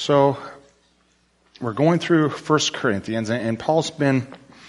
So we're going through 1 Corinthians, and Paul's been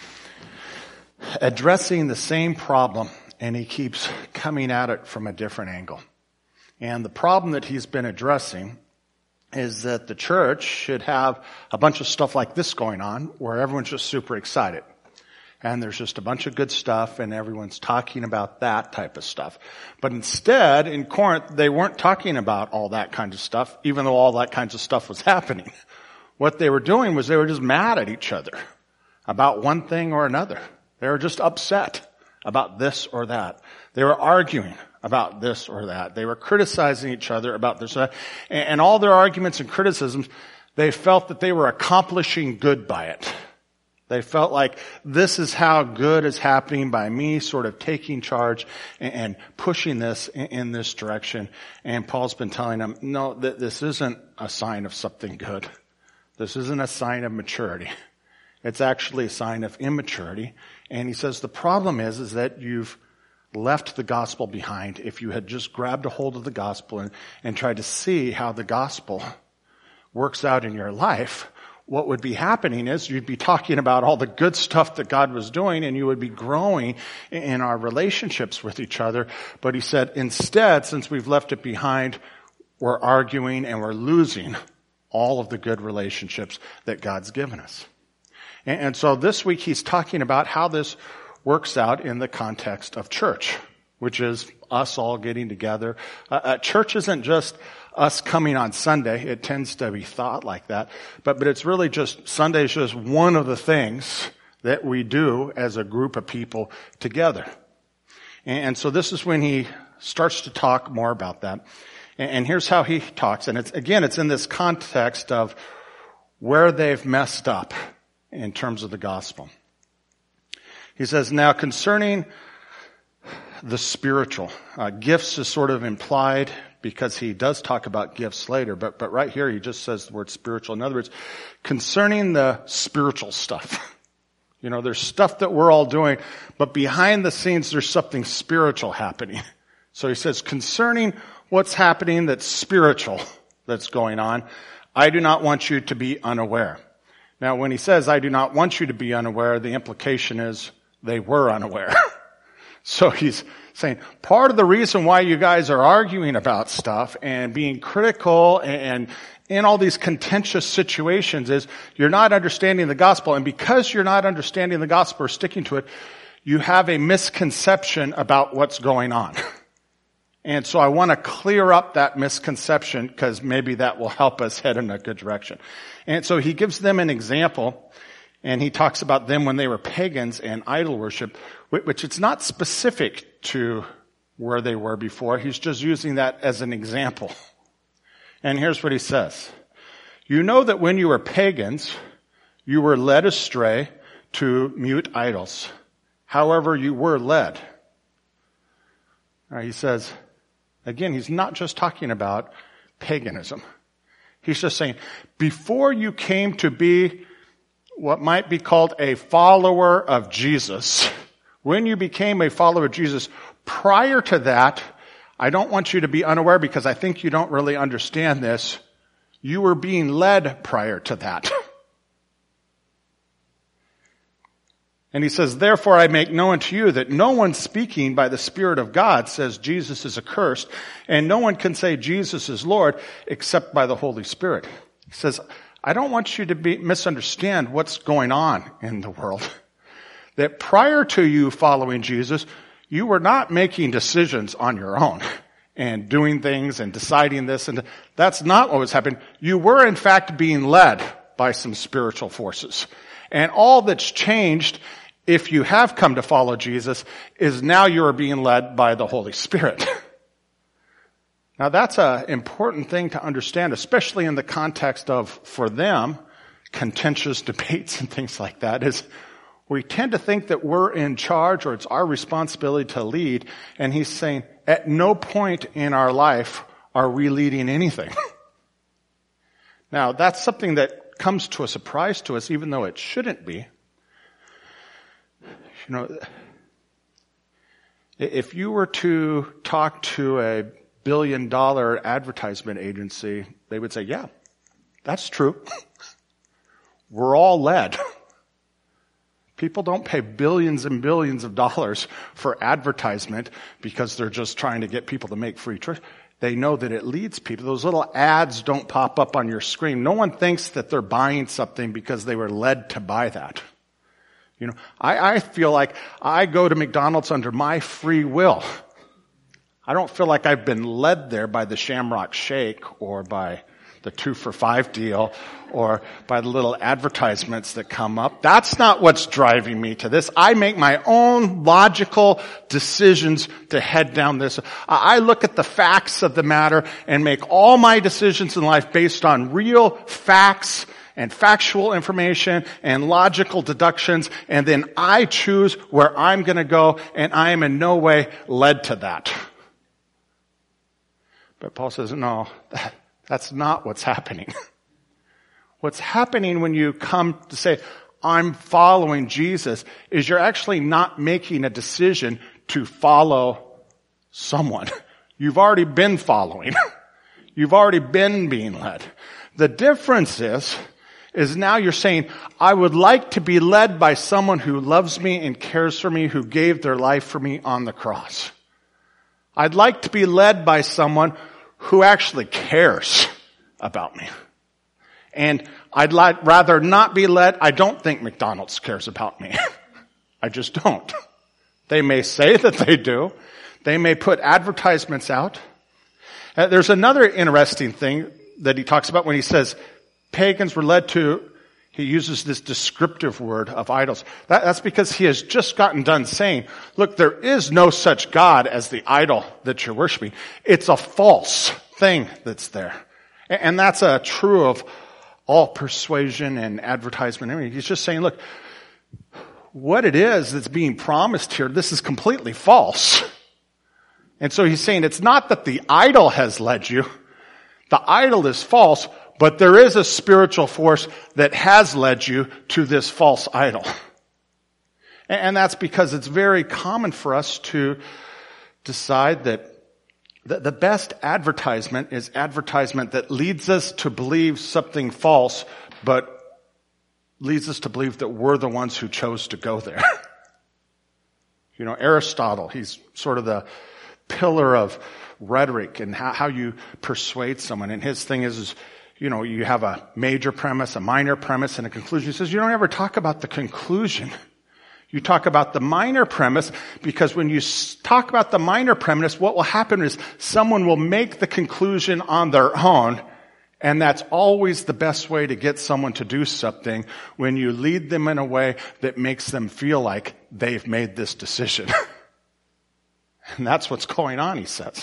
addressing the same problem, and he keeps coming at it from a different angle. And the problem that he's been addressing is that the church should have a bunch of stuff like this going on, where everyone's just super excited. And there's just a bunch of good stuff, and everyone's talking about that type of stuff. But instead, in Corinth, they weren't talking about all that kind of stuff, even though all that kinds of stuff was happening. What they were doing was they were just mad at each other about one thing or another. They were just upset about this or that. They were arguing about this or that. They were criticizing each other about this or that. And all their arguments and criticisms, they felt that they were accomplishing good by it. They felt like this is how good is happening by me sort of taking charge and pushing this in this direction. And Paul's been telling them, no, this isn't a sign of something good. This isn't a sign of maturity. It's actually a sign of immaturity. And he says the problem is that you've left the gospel behind. If you had just grabbed a hold of the gospel and tried to see how the gospel works out in your life, what would be happening is you'd be talking about all the good stuff that God was doing, and you would be growing in our relationships with each other. But he said, instead, since we've left it behind, we're arguing and we're losing all of the good relationships that God's given us. And so this week he's talking about how this works out in the context of church, which is us all getting together. Church isn't just us coming on Sunday. It tends to be thought like that. But it's really just, Sunday is just one of the things that we do as a group of people together. And so this is when he starts to talk more about that. And here's how he talks. And it's in this context of where they've messed up in terms of the gospel. He says, now concerning the spiritual, gifts is sort of implied because he does talk about gifts later, but right here he just says the word spiritual. In other words, concerning the spiritual stuff. You know, there's stuff that we're all doing, but behind the scenes there's something spiritual happening. So he says, concerning what's happening that's spiritual that's going on, I do not want you to be unaware. Now when he says, I do not want you to be unaware, the implication is they were unaware. So he's saying part of the reason why you guys are arguing about stuff and being critical and in all these contentious situations is you're not understanding the gospel. And because you're not understanding the gospel or sticking to it, you have a misconception about what's going on. And so I want to clear up that misconception because maybe that will help us head in a good direction. And so he gives them an example, and he talks about them when they were pagans and idol worship, which it's not specific to where they were before. He's just using that as an example. And here's what he says. You know that when you were pagans, you were led astray to mute idols. However, you were led. All right, he says, again, he's not just talking about paganism. He's just saying, before you came to be what might be called a follower of Jesus, when you became a follower of Jesus, prior to that, I don't want you to be unaware because I think you don't really understand this. You were being led prior to that. And he says, therefore I make known to you that no one speaking by the Spirit of God says Jesus is accursed, and no one can say Jesus is Lord except by the Holy Spirit. He says, I don't want you to misunderstand what's going on in the world. That prior to you following Jesus, you were not making decisions on your own and doing things and deciding this, and that's not what was happening. You were in fact being led by some spiritual forces. And all that's changed, if you have come to follow Jesus, is now you are being led by the Holy Spirit. Now that's an important thing to understand, especially in the context of, for them, contentious debates and things like that, is we tend to think that we're in charge or it's our responsibility to lead. And he's saying, at no point in our life are we leading anything. Now that's something that comes to a surprise to us, even though it shouldn't be. You know, if you were to talk to a $1 billion advertisement agency, they would say, yeah, That's true. We're all led. People don't pay billions and billions of dollars for advertisement because they're just trying to get people to make free choice. They know that it leads people. Those little ads don't pop up on your screen. No one thinks that they're buying something because they were led to buy that. You know, I feel like I go to McDonald's under my free will. I don't feel like I've been led there by the Shamrock Shake or by the 2 for $5 deal or by the little advertisements that come up. That's not what's driving me to this. I make my own logical decisions to head down this. I look at the facts of the matter and make all my decisions in life based on real facts and factual information and logical deductions, and then I choose where I'm going to go, and I am in no way led to that. But Paul says, no, that's not what's happening. What's happening when you come to say, I'm following Jesus, is you're actually not making a decision to follow someone. You've already been following. You've already been being led. The difference is now you're saying, I would like to be led by someone who loves me and cares for me, who gave their life for me on the cross. I'd like to be led by someone who actually cares about me. And I'd rather not be led. I don't think McDonald's cares about me. I just don't. They may say that they do. They may put advertisements out. There's another interesting thing that he talks about when he says pagans were led to, he uses this descriptive word of idols. That's because he has just gotten done saying, look, there is no such God as the idol that you're worshiping. It's a false thing that's there. And that's true of all persuasion and advertisement. I mean, he's just saying, look, what it is that's being promised here, this is completely false. And so he's saying it's not that the idol has led you. The idol is false, but there is a spiritual force that has led you to this false idol. And that's because it's very common for us to decide that the best advertisement is advertisement that leads us to believe something false, but leads us to believe that we're the ones who chose to go there. You know, Aristotle, he's sort of the pillar of rhetoric and how you persuade someone. And his thing is, you know, you have a major premise, a minor premise, and a conclusion. He says you don't ever talk about the conclusion. You talk about the minor premise, because when you talk about the minor premise, what will happen is someone will make the conclusion on their own, and that's always the best way to get someone to do something, when you lead them in a way that makes them feel like they've made this decision. And that's what's going on, he says.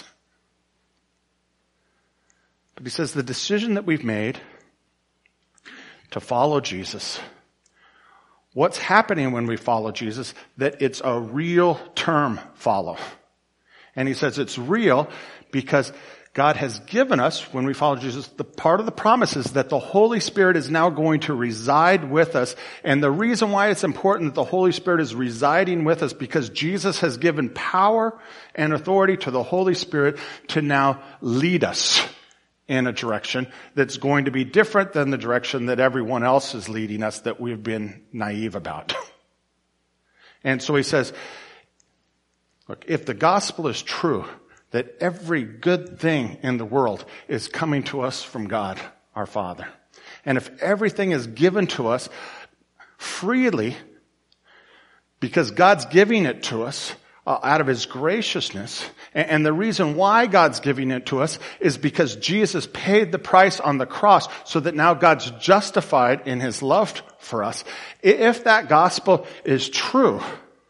But he says the decision that we've made to follow Jesus, what's happening when we follow Jesus, that it's a real term follow. And he says it's real because God has given us, when we follow Jesus, the part of the promise is that the Holy Spirit is now going to reside with us. And the reason why it's important that the Holy Spirit is residing with us, because Jesus has given power and authority to the Holy Spirit to now lead us in a direction that's going to be different than the direction that everyone else is leading us, that we've been naive about. And so he says, look, if the gospel is true, that every good thing in the world is coming to us from God, our Father, and if everything is given to us freely, because God's giving it to us out of His graciousness, and the reason why God's giving it to us is because Jesus paid the price on the cross, so that now God's justified in His love for us. If that gospel is true,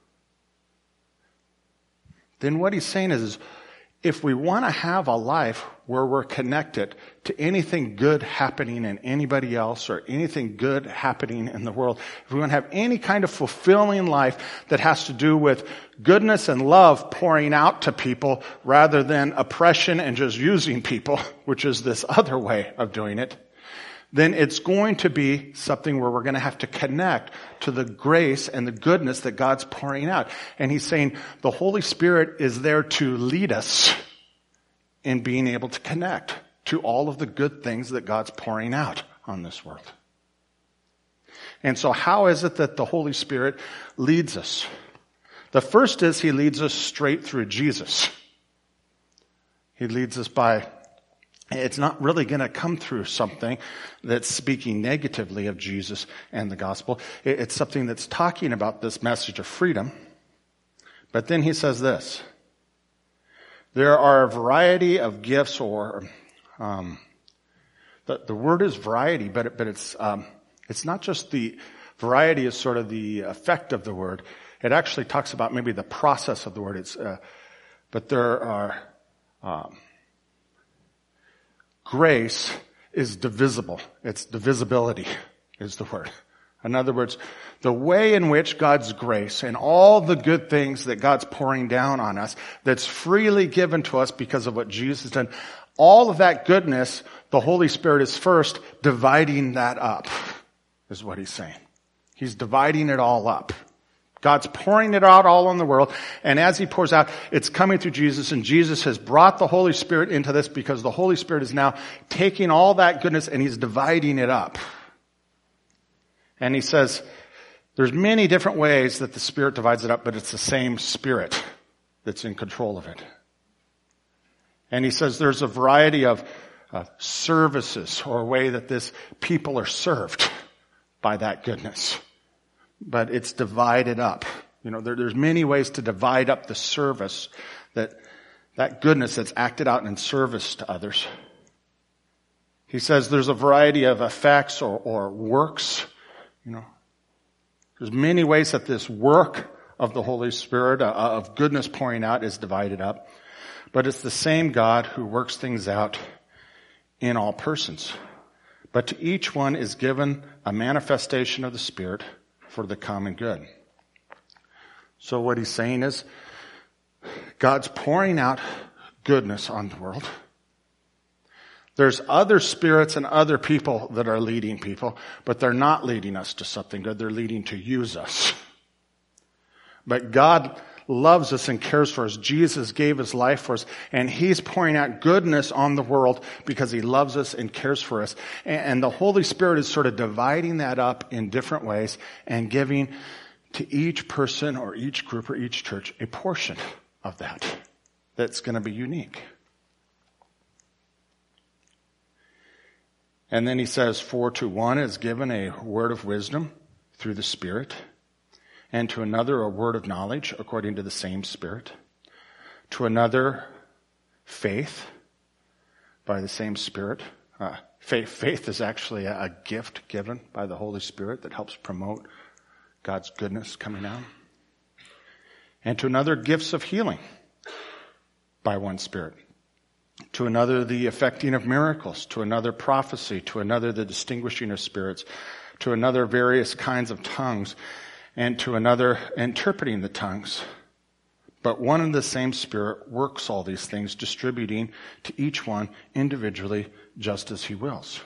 then what he's saying is if we want to have a life where we're connected to anything good happening in anybody else or anything good happening in the world, if we want to have any kind of fulfilling life that has to do with goodness and love pouring out to people rather than oppression and just using people, which is this other way of doing it, then it's going to be something where we're going to have to connect to the grace and the goodness that God's pouring out. And he's saying the Holy Spirit is there to lead us in being able to connect to all of the good things that God's pouring out on this world. And so how is it that the Holy Spirit leads us? The first is he leads us straight through Jesus. He leads us by, it's not really going to come through something that's speaking negatively of Jesus and the gospel. It's something that's talking about this message of freedom. But then he says this: there are a variety of gifts, or the word is variety, but it's not just the variety is sort of the effect of the word. It actually talks about maybe the process of the word. But there are grace is divisible. It's divisibility is the word. In other words, the way in which God's grace and all the good things that God's pouring down on us, that's freely given to us because of what Jesus has done, all of that goodness, the Holy Spirit is first dividing that up, is what he's saying. He's dividing it all up. God's pouring it out all on the world, and as he pours out, it's coming through Jesus, and Jesus has brought the Holy Spirit into this because the Holy Spirit is now taking all that goodness and he's dividing it up. And he says, there's many different ways that the Spirit divides it up, but it's the same Spirit that's in control of it. And he says there's a variety of services or a way that this people are served by that goodness. But it's divided up. You know, there's many ways to divide up the service, that goodness that's acted out in service to others. He says there's a variety of effects or works. You know, there's many ways that this work of the Holy Spirit, of goodness pouring out, is divided up. But it's the same God who works things out in all persons. But to each one is given a manifestation of the Spirit for the common good. So what he's saying is, God's pouring out goodness on the world. There's other spirits and other people that are leading people, but they're not leading us to something good. They're leading to use us. But God loves us and cares for us. Jesus gave his life for us, and he's pouring out goodness on the world because he loves us and cares for us. And the Holy Spirit is sort of dividing that up in different ways and giving to each person or each group or each church a portion of that that's going to be unique. And then he says, for to one is given a word of wisdom through the Spirit, and to another a word of knowledge according to the same Spirit, to another faith by the same Spirit. Faith is actually a gift given by the Holy Spirit that helps promote God's goodness coming out. And to another gifts of healing by one Spirit. To another the effecting of miracles, to another prophecy, to another the distinguishing of spirits, to another various kinds of tongues, and to another interpreting the tongues. But one and the same Spirit works all these things, distributing to each one individually just as he wills.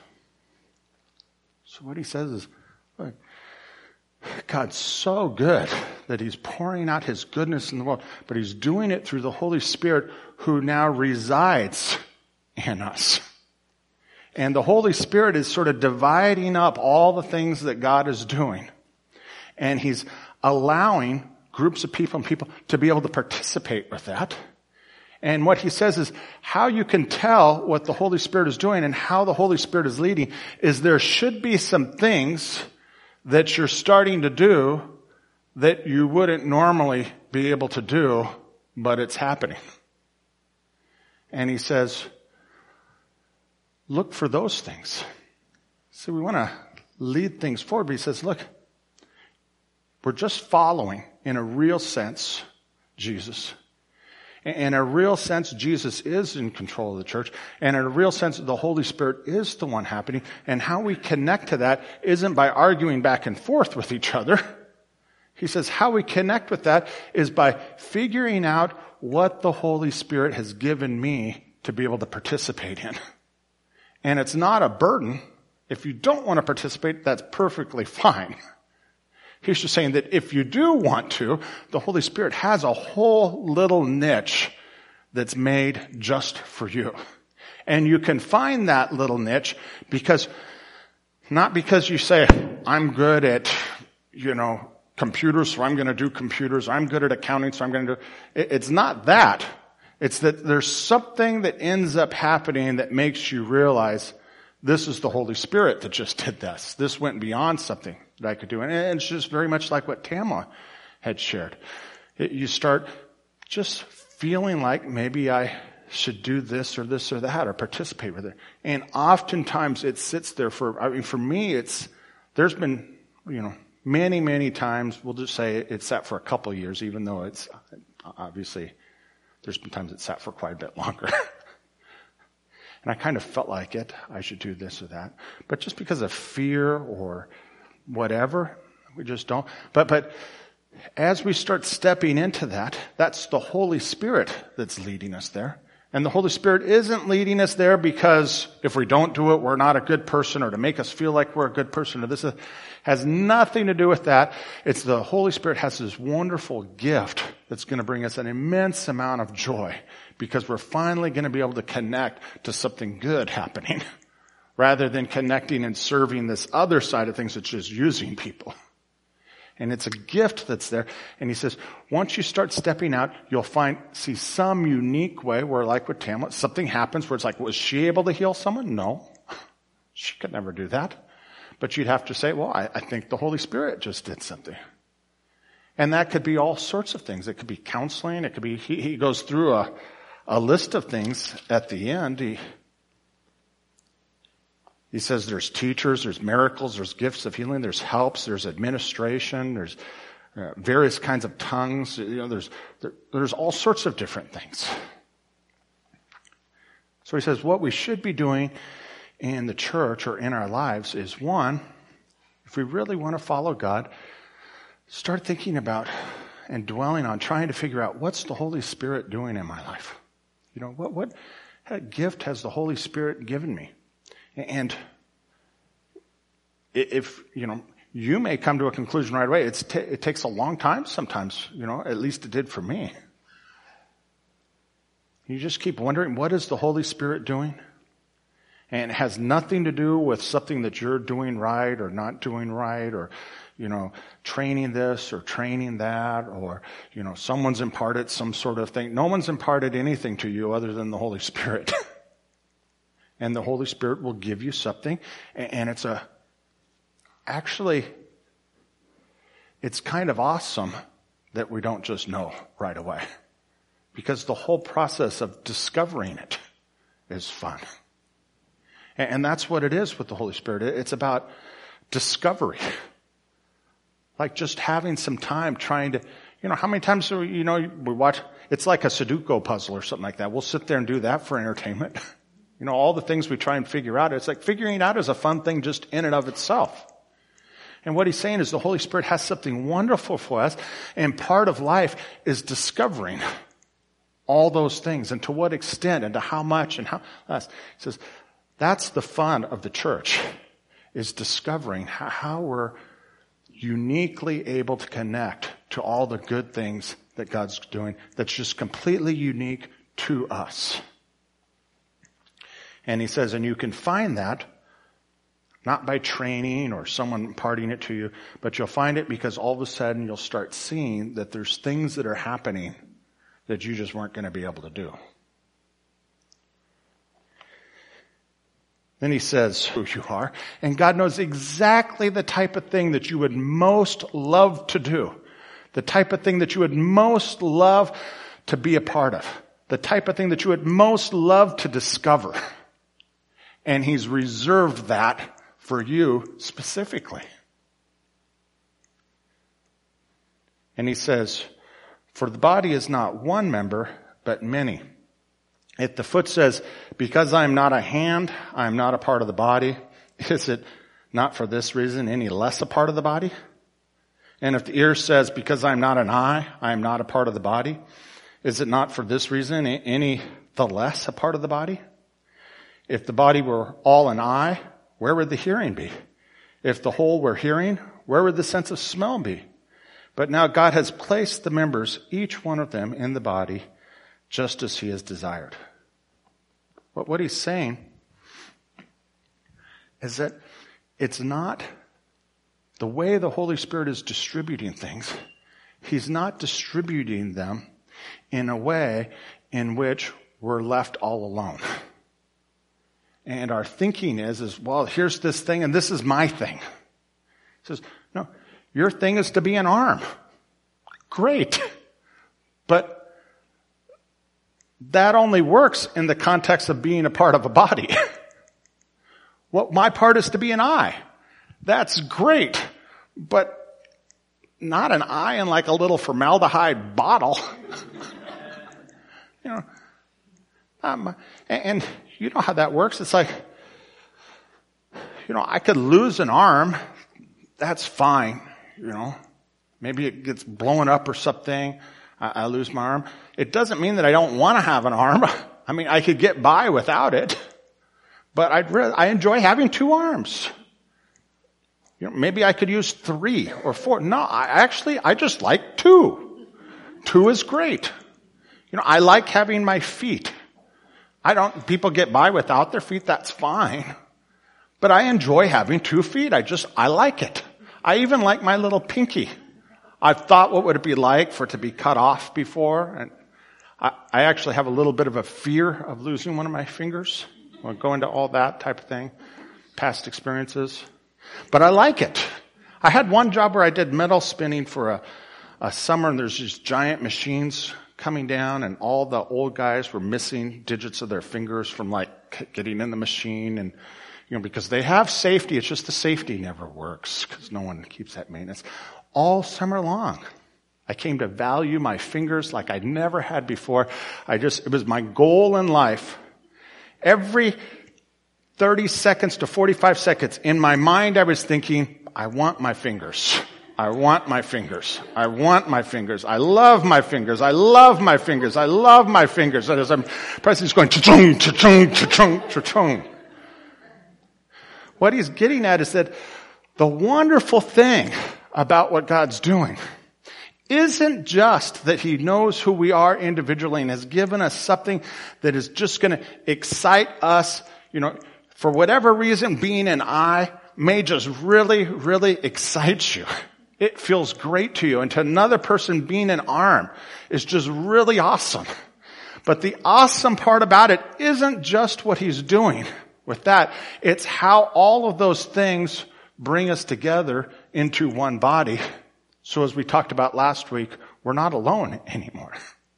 So what he says is, look, God's so good that he's pouring out his goodness in the world, but he's doing it through the Holy Spirit who now resides in us. And the Holy Spirit is sort of dividing up all the things that God is doing. And he's allowing groups of people and people to be able to participate with that. And what he says is how you can tell what the Holy Spirit is doing and how the Holy Spirit is leading is there should be some things that you're starting to do that you wouldn't normally be able to do, but it's happening. And he says, look for those things. So we want to lead things forward, but he says, look, we're just following, in a real sense, Jesus. In a real sense, Jesus is in control of the church. And in a real sense, the Holy Spirit is the one happening. And how we connect to that isn't by arguing back and forth with each other. He says how we connect with that is by figuring out what the Holy Spirit has given me to be able to participate in. And it's not a burden. If you don't want to participate, that's perfectly fine. He's just saying that if you do want to, the Holy Spirit has a whole little niche that's made just for you. And you can find that little niche because Not because you say, I'm good at, computers, so I'm going to do computers. I'm good at accounting, so I'm going to do... It's not that. It's that there's something that ends up happening that makes you realize this is the Holy Spirit that just did this. This went beyond something that I could do. And it's just very much like what Tamla had shared. You start just feeling like maybe I should do this or that or participate with it. And oftentimes it sits there for me, there's been, many, many times, we'll just say it sat for a couple of years, even though it's obviously, there's been times it sat for quite a bit longer. And I kind of felt like I should do this or that. But just because of fear or whatever, we just don't. But as we start stepping into that, that's the Holy Spirit that's leading us there. And the Holy Spirit isn't leading us there because if we don't do it, we're not a good person, or to make us feel like we're a good person. Or this has nothing to do with that. It's the Holy Spirit has this wonderful gift that's going to bring us an immense amount of joy because we're finally going to be able to connect to something good happening rather than connecting and serving this other side of things, which is using people. And it's a gift that's there. And he says, once you start stepping out, you'll see some unique way where, like with Tamla, something happens where it's like, was she able to heal someone? No. She could never do that. But you'd have to say, well, I think the Holy Spirit just did something. And that could be all sorts of things. It could be counseling. It could be, he goes through a list of things at the end. He says there's teachers, there's miracles, there's gifts of healing, there's helps, there's administration, there's various kinds of tongues. There's all sorts of different things. So he says what we should be doing in the church or in our lives is, one, if we really want to follow God, start thinking about and dwelling on trying to figure out what's the Holy Spirit doing in my life. What gift has the Holy Spirit given me? And if, you may come to a conclusion right away. It takes a long time sometimes, at least it did for me. You just keep wondering, what is the Holy Spirit doing? And it has nothing to do with something that you're doing right or not doing right, or, training this or training that, or, someone's imparted some sort of thing. No one's imparted anything to you other than the Holy Spirit. And the Holy Spirit will give you something. And it's kind of awesome that we don't just know right away. Because the whole process of discovering it is fun. And that's what it is with the Holy Spirit. It's about discovery. Like just having some time trying to, how many times, we watch, it's like a Sudoku puzzle or something like that. We'll sit there and do that for entertainment. All the things we try and figure out, it's like figuring it out is a fun thing just in and of itself. And what he's saying is the Holy Spirit has something wonderful for us, and part of life is discovering all those things, and to what extent, and to how much, and how less. He says, that's the fun of the church, is discovering how we're uniquely able to connect to all the good things that God's doing that's just completely unique to us. And he says, and you can find that not by training or someone imparting it to you, but you'll find it because all of a sudden you'll start seeing that there's things that are happening that you just weren't going to be able to do. Then he says who you are, and God knows exactly the type of thing that you would most love to do, the type of thing that you would most love to be a part of, the type of thing that you would most love to discover. And he's reserved that for you specifically. And he says, for the body is not one member, but many. If the foot says, because I am not a hand, I am not a part of the body, is it not for this reason any less a part of the body? And if the ear says, because I am not an eye, I am not a part of the body, is it not for this reason any the less a part of the body? If the body were all an eye, where would the hearing be? If the whole were hearing, where would the sense of smell be? But now God has placed the members, each one of them, in the body, just as he has desired. But what he's saying is that it's not the way the Holy Spirit is distributing things. He's not distributing them in a way in which we're left all alone. And our thinking is, well, here's this thing and this is my thing. He says, no, your thing is to be an arm. Great. But that only works in the context of being a part of a body. What my part is to be an eye. That's great. But not an eye in like a little formaldehyde bottle. And you know how that works. It's like, I could lose an arm. That's fine. Maybe it gets blown up or something. I lose my arm. It doesn't mean that I don't want to have an arm. I mean, I could get by without it. But I enjoy having two arms. Maybe I could use 3 or 4. No, I just like 2. 2 is great. I like having my feet. People get by without their feet, that's fine. But I enjoy having 2 feet. I like it. I even like my little pinky. I've thought what would it be like for it to be cut off before. And I actually have a little bit of a fear of losing one of my fingers. We'll go into all that type of thing. Past experiences. But I like it. I had one job where I did metal spinning for a summer, and there's these giant machines coming down, and all the old guys were missing digits of their fingers from like getting in the machine, and because they have safety, it's just the safety never works because no one keeps that maintenance. All summer long, I came to value my fingers like I'd never had before. It was my goal in life. Every 30 seconds to 45 seconds, in my mind I was thinking, I want my fingers. I want my fingers. I want my fingers. I love my fingers. I love my fingers. I love my fingers. And as I'm pressing, it's going cha-chung, cha-chung, cha-chung, cha-chung. What he's getting at is that the wonderful thing about what God's doing isn't just that he knows who we are individually and has given us something that is just going to excite us. For whatever reason, being an eye may just really, really excite you. It feels great to you. And to another person, being an arm is just really awesome. But the awesome part about it isn't just what he's doing with that. It's how all of those things bring us together into one body. So as we talked about last week, we're not alone anymore.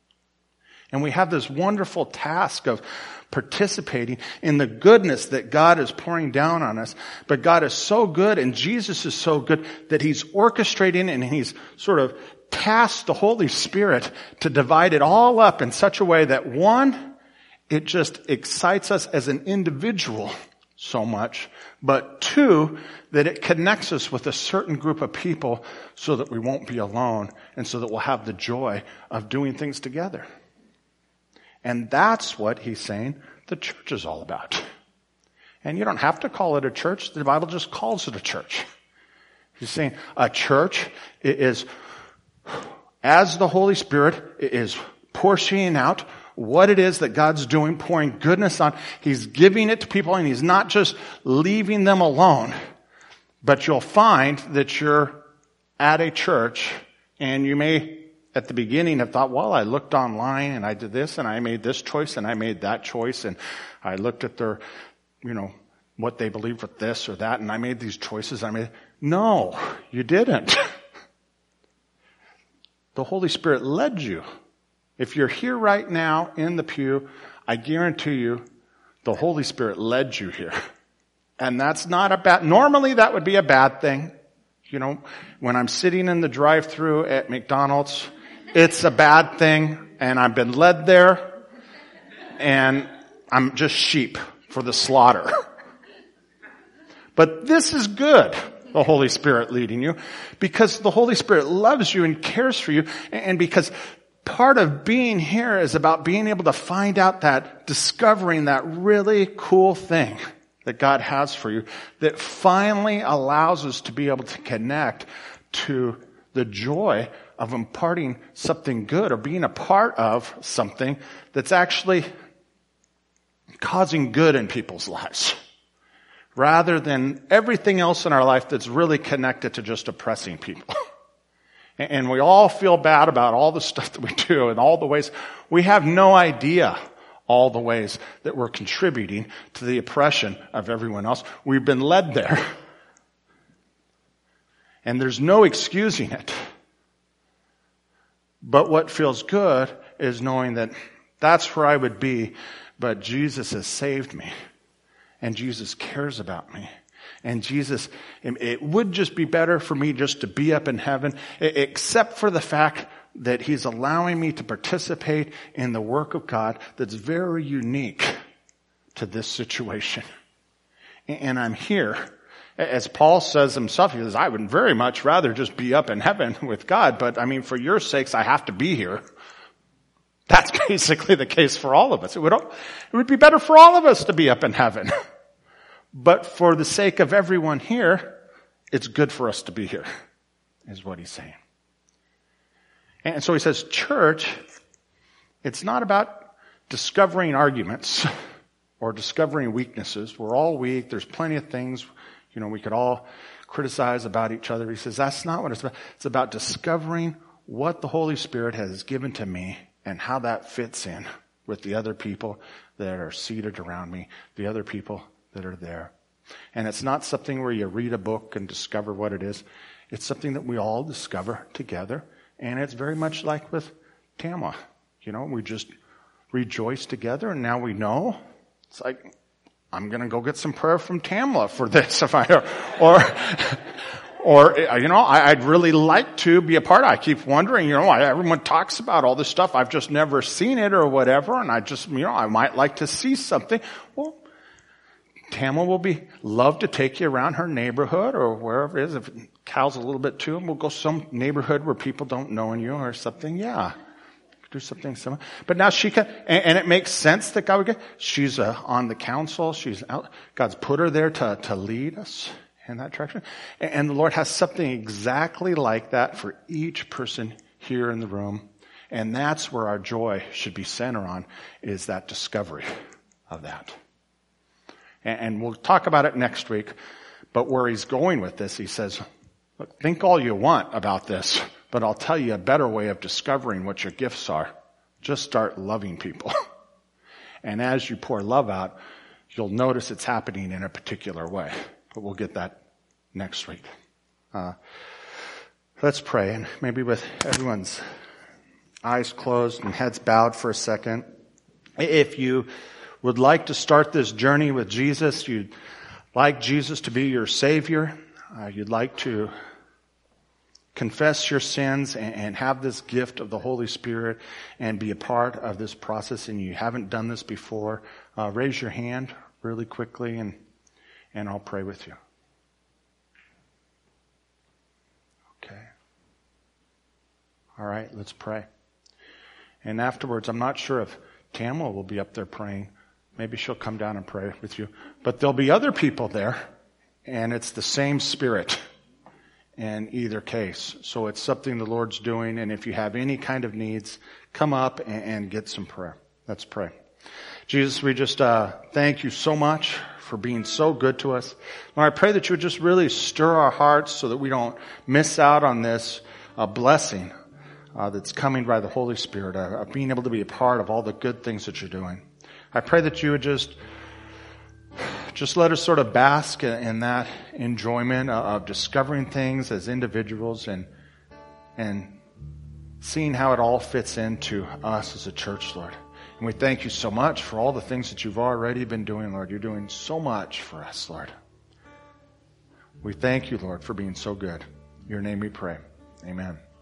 And we have this wonderful task of participating in the goodness that God is pouring down on us. But God is so good and Jesus is so good that he's orchestrating and he's sort of tasked the Holy Spirit to divide it all up in such a way that one, it just excites us as an individual so much, but 2, that it connects us with a certain group of people so that we won't be alone and so that we'll have the joy of doing things together. And that's what he's saying the church is all about. And you don't have to call it a church. The Bible just calls it a church. He's saying a church is, as the Holy Spirit is portioning out what it is that God's doing, pouring goodness on. He's giving it to people and he's not just leaving them alone. But you'll find that you're at a church and you may at the beginning have thought, well, I looked online and I did this and I made this choice and I made that choice and I looked at their, what they believe with this or that and I made these choices. No, you didn't. The Holy Spirit led you. If you're here right now in the pew, I guarantee you the Holy Spirit led you here. And that's not normally that would be a bad thing. When I'm sitting in the drive-thru at McDonald's, it's a bad thing and I've been led there and I'm just sheep for the slaughter. But this is good, the Holy Spirit leading you, because the Holy Spirit loves you and cares for you, and because part of being here is about being able to find out discovering that really cool thing that God has for you that finally allows us to be able to connect to the joy of imparting something good or being a part of something that's actually causing good in people's lives. rather than everything else in our life that's really connected to just oppressing people. And we all feel bad about all the stuff that we do and all the ways. We have no idea all the ways that we're contributing to the oppression of everyone else. We've been led there. And there's no excusing it. But what feels good is knowing that that's where I would be, but Jesus has saved me. And Jesus cares about me. And Jesus, it would just be better for me just to be up in heaven, except for the fact that He's allowing me to participate in the work of God that's very unique to this situation. And I'm here. As Paul says himself, he says, I would very much rather just be up in heaven with God, but I mean, for your sakes, I have to be here. That's basically the case for all of us. It would be better for all of us to be up in heaven. But for the sake of everyone here, it's good for us to be here, is what he's saying. And so he says, church, it's not about discovering arguments or discovering weaknesses. We're all weak. There's plenty of things, we could all criticize about each other. He says, that's not what it's about. It's about discovering what the Holy Spirit has given to me and how that fits in with the other people that are seated around me, the other people that are there. And it's not something where you read a book and discover what it is. It's something that we all discover together. And it's very much like with Tamla. We just rejoice together, and now we know. It's like, I'm going to go get some prayer from Tamla for this, I'd really like to be a part of it. I keep wondering, everyone talks about all this stuff. I've just never seen it or whatever, and I just, I might like to see something. Well, Tamla will love to take you around her neighborhood or wherever it is. If Cal's a little bit too, we'll go some neighborhood where people don't know you or something. Yeah. Do something similar. But now she can, and it makes sense that God would get, she's on the council. She's out. God's put her there to lead us in that direction. And the Lord has something exactly like that for each person here in the room. And that's where our joy should be centered on, is that discovery of that. And we'll talk about it next week. But where he's going with this, he says, look, think all you want about this, but I'll tell you a better way of discovering what your gifts are. Just start loving people. And as you pour love out, you'll notice it's happening in a particular way. But we'll get that next week. Let's pray. And maybe with everyone's eyes closed and heads bowed for a second. If you would like to start this journey with Jesus, you'd like Jesus to be your Savior, you'd like to confess your sins and have this gift of the Holy Spirit and be a part of this process, and you haven't done this before, raise your hand really quickly and I'll pray with you. Okay. All right, let's pray. And afterwards, I'm not sure if Tamla will be up there praying. Maybe she'll come down and pray with you. But there'll be other people there, and it's the same Spirit in either case. So it's something the Lord's doing, and if you have any kind of needs, come up and get some prayer. Let's pray. Jesus, we just thank you so much for being so good to us. Lord, I pray that you would just really stir our hearts so that we don't miss out on this blessing that's coming by the Holy Spirit, of being able to be a part of all the good things that you're doing. I pray that you would just let us sort of bask in that enjoyment of discovering things as individuals and seeing how it all fits into us as a church, Lord. And we thank you so much for all the things that you've already been doing, Lord. You're doing so much for us, Lord. We thank you, Lord, for being so good. In your name we pray. Amen.